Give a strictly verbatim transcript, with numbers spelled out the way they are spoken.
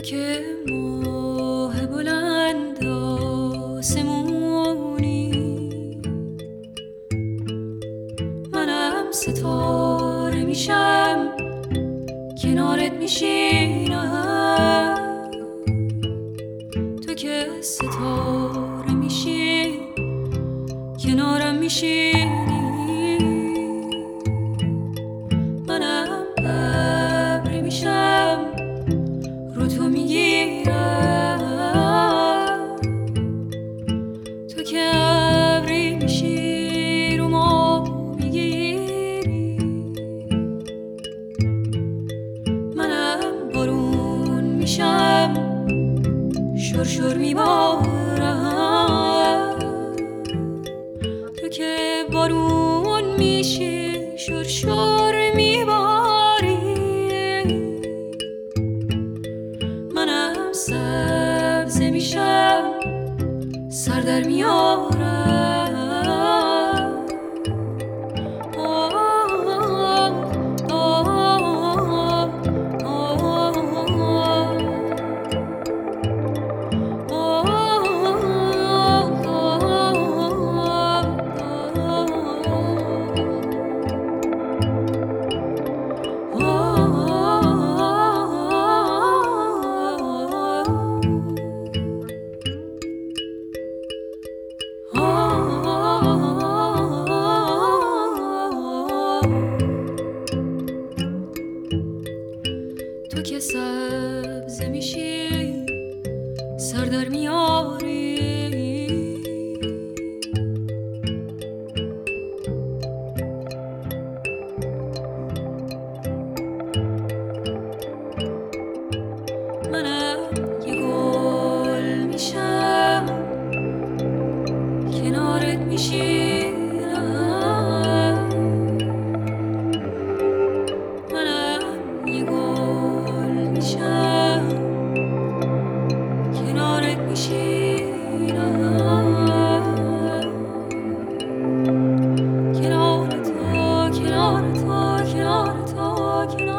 که ماه بلند آسمونی، منم ستاره میشم کنارت میشینم. تو که ستاره میشی کنارم میشینی، منم ابر میشم رو تو میگیرم. تو که ابری میشی رو ما میگیری، منم بارون میشم شرشر میبارم. تو که بارون میشی شرشر میباری، منم سبزه میشم سر در میارم. آه آه آه تو که سبزه میشی سر در میاری، منم یه گل میشم کنارت میشینم. منم یه گل میشم کنارت میشینم. کنار تو کنار تو کنار تو کنار